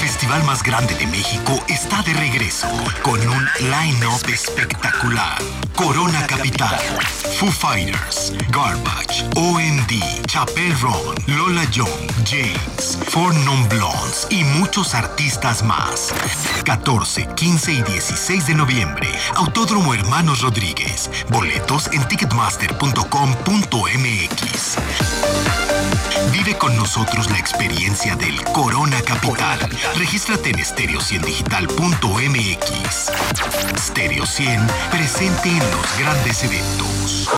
festival más grande de México está de regreso con un line-up espectacular. Corona Capital, Foo Fighters, Garbage, OMD, Chappell Roan, Lola Young, James, Four Non Blondes y muchos artistas más. 14, 15 y 16 de noviembre, Autódromo Hermanos Rodríguez. Boletos en ticketmaster.com.mx. Vive con nosotros la experiencia del Corona Capital. Regístrate en stereo100digital.mx. Stereo 100, presente en los grandes eventos.